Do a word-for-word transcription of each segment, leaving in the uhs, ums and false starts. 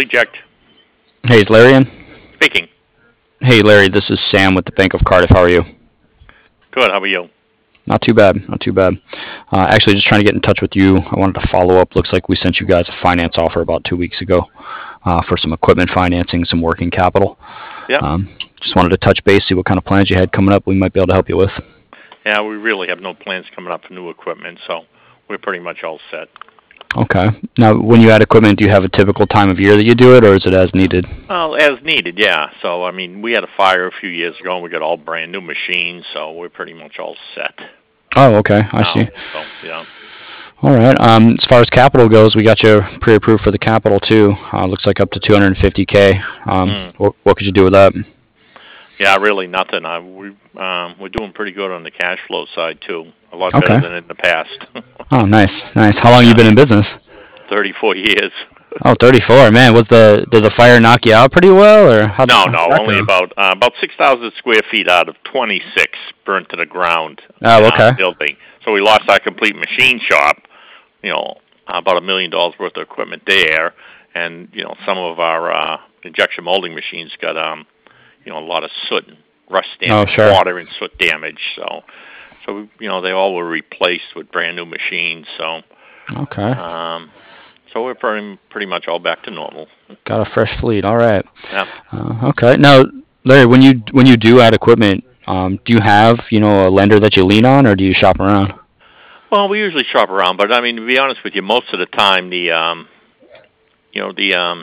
Polyject. Hey, is Larry in? Speaking. Hey, Larry, this is Sam with the Bank of Cardiff. How are you? Good. How are you? Not too bad. Not too bad. Uh, actually, just trying to get in touch with you. I wanted to follow up. Looks like we sent you guys a finance offer about two weeks ago uh, for some equipment financing, some working capital. Yeah. Um, just wanted to touch base, see what kind of plans you had coming up we might be able to help you with. Yeah, we really have no plans coming up for new equipment, so we're pretty much all set. Okay. Now, when you add equipment, do you have a typical time of year that you do it, or is it as needed? Well, as needed, yeah. So, I mean, we had a fire a few years ago, and we got all brand new machines, so we're pretty much all set. Oh, okay. I now, see. So, yeah. All right. Um, as far as capital goes, we got you pre-approved for the capital too. Uh, looks like up to two hundred fifty K. Um, Mm. what, what could you do with that? Yeah, really nothing. I, we, um, we're doing pretty good on the cash flow side, too. A lot Okay. better than in the past. Oh, nice, nice. How long Yeah. you been in business? thirty-four years. Oh, thirty-four. Man, was the did the fire knock you out pretty well, or how? No, no, only about uh, about six thousand square feet out of twenty-six burnt to the ground. Oh, in our okay. Building. So we lost our complete machine shop. You know, about a million dollars worth of equipment there, and you know, some of our uh, injection molding machines got um, you know, a lot of soot and rust damage, Oh, sure. water and soot damage. So, so you know, they all were replaced with brand new machines. So, Okay. um, so we're pretty pretty much all back to normal. Got a fresh fleet. All right. Yeah. Uh, okay. Now, Larry, when you when you do add equipment, um, do you have you know a lender that you lean on, or do you shop around? Well, we usually shop around, but I mean, to be honest with you, most of the time, the um, you know, the um,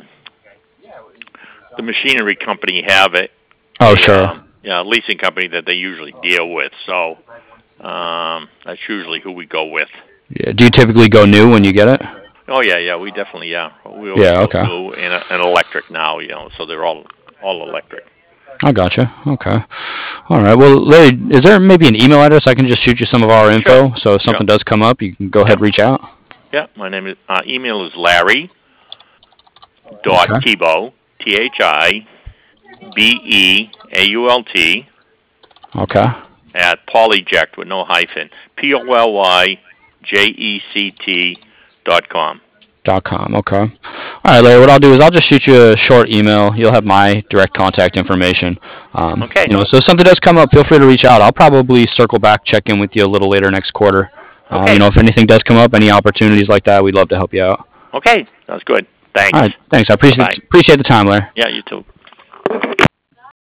the machinery company have it. Oh, the, sure. Um, yeah, leasing company that they usually deal with. So um, that's usually who we go with. Yeah. Do you typically go new when you get it? Oh yeah, yeah, we definitely yeah. We always Yeah, go okay. blue and, uh, and electric now, you know, so they're all all electric. I gotcha. Okay. All right. Well, Larry, is there maybe an email address I can just shoot you some of our info? So if something Sure. does come up, you can go ahead and reach out. Yeah, my name is uh, email is Larry dot Okay. Thibault, T H I B E A U L T Okay. at Polyject with no hyphen, P O L Y J E C T dot com. Dot com. Okay. All right, Larry. What I'll do is I'll just shoot you a short email. You'll have my direct contact information. Um, Okay. You know, so if something does come up, feel free to reach out. I'll probably circle back, check in with you a little later next quarter. Uh, Okay. You know, if anything does come up, any opportunities like that, we'd love to help you out. Okay, that's good. Thanks. All right. Thanks. I appreciate Bye-bye. appreciate the time, Larry. Yeah, you too.